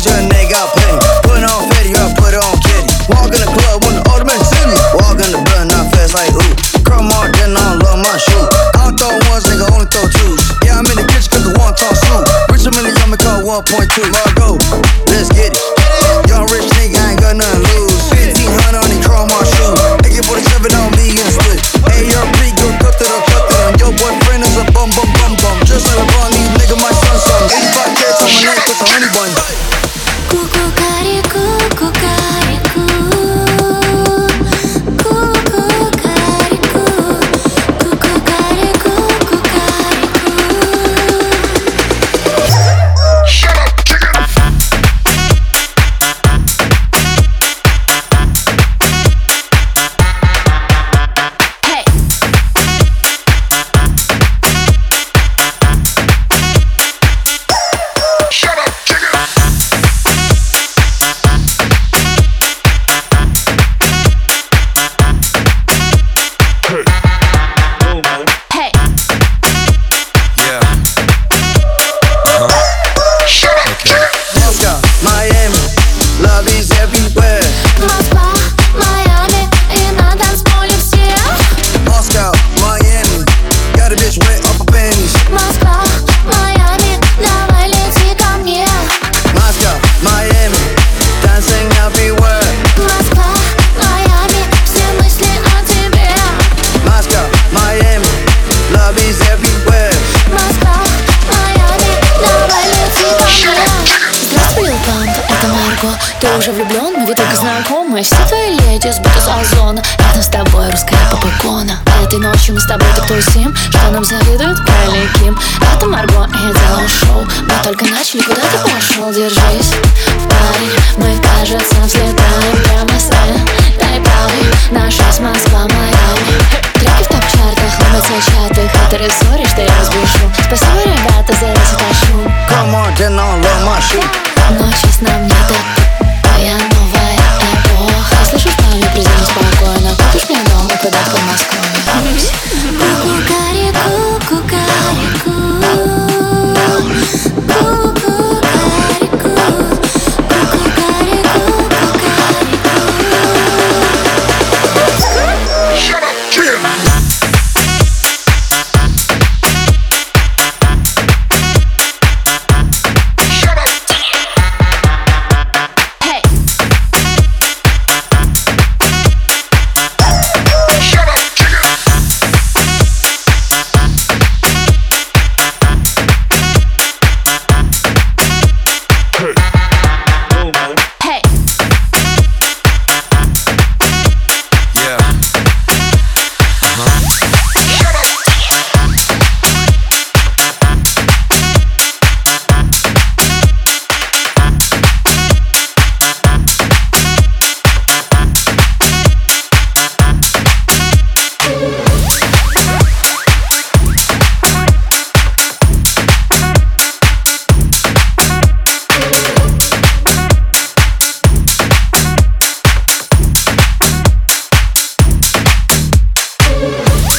Cause your nigga got plenty. Put on Fetty, I put on Kitty. Walk in the club when the ultimate city. Walk in the blood, not fast like ooh. Chrome on, then I love my shoe. I don't throw ones, nigga, only throw twos. Yeah, I'm in the kitchen cause the one tall soup. Rich a million, I'ma call 1.2. Margo, let's get it. Young rich nigga, I ain't got nothing to lose. 1500 on these chrome on shoes. AK-47 on me and split. ARP, go cut to the cut to them. Your boyfriend is a bum bum bum bum. Just like LeBron, these nigga my son son. 85K on my neck, that's a honey bun. Кукукареку, кукареку, кукукареку, кукукареку, кукареку. Shut up, chicken. Hey. Shut up, chicken. Hey. Yeah. Shut up, chicken. Moscow, Miami, love is everywhere. Москва, Майами, и на танцполе все. Moscow, Miami, got a bitch wet off her panties. Москва, Майами, давай лети ко мне. Moscow, Miami, dancing everywhere. Москва, Майами, все мысли о тебе. Moscow, Miami, love is everywhere. Москва, Майами, давай лети ко мне. Здравствуй, Лил Памп, это Марго. Ты уже влюблен, мы ведь только знакомы. Все твои леди сбиты с озона. Рядом с тобой русская поп-икона. Этой ночью мы с тобой так тусим, что нам завидует Кайли Ким. Это Марго, и я делаю шоу. Мы только начали, куда ты пошел? Держись, парень, мы, кажется, взлетаем прямо с этой правой. Наш рейс Москва, Майами. Треки в топ-чартах, ломятся чаты. Хатеры, сори, что я